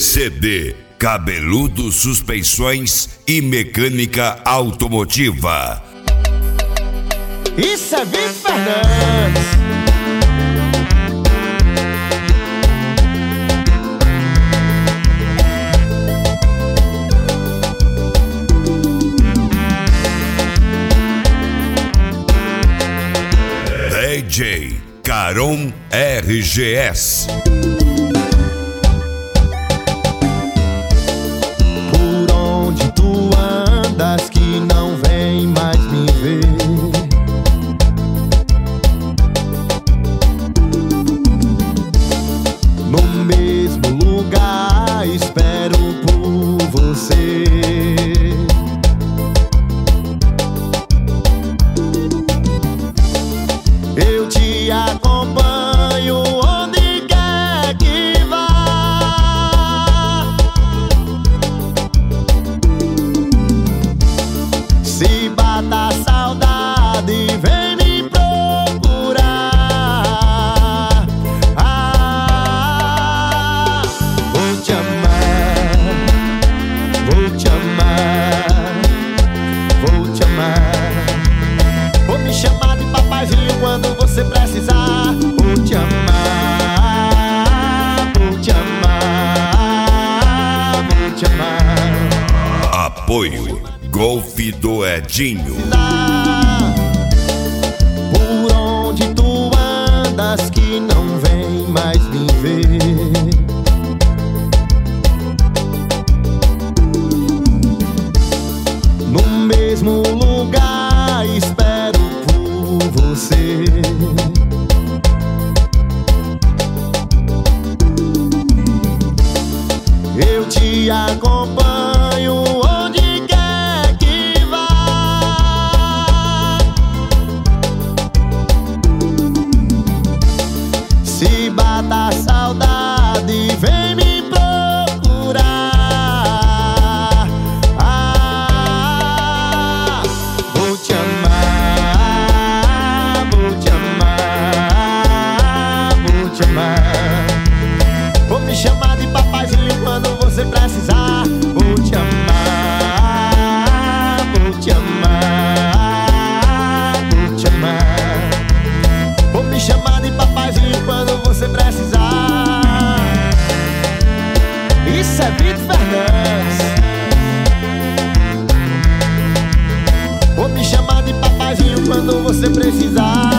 CD Cabeludo Suspensões e Mecânica Automotiva. Isso é Vitor Fernandes. DJ Caron RGS. Por onde tu andas que não vem mais me ver? No mesmo lugar espero por você. Eu te acompanho onde quer que vá. Se bata a saudade, vem me procurar. Vou te amar, vou te amar, vou te amar. Vou me chamar de papaizinho quando você precisar. Vou te amar, vou te amar, vou te amar. Apoio Golf do Edinho. Por onde tu andas que não vem mais me ver? No mesmo lugar espero por você. Eu te acompanho onde quer que vá. Se bata a saudade, vem me procurar. Vou te amar, vou te amar, vou te amar. Vou me chamar de papaizinho quando você precisar. Vou te amar, vou te amar, vou te amar. Vou me chamar de papaizinho quando você precisar. Isso é Vitor Fernandes. Vou me chamar de papaizinho quando você precisar.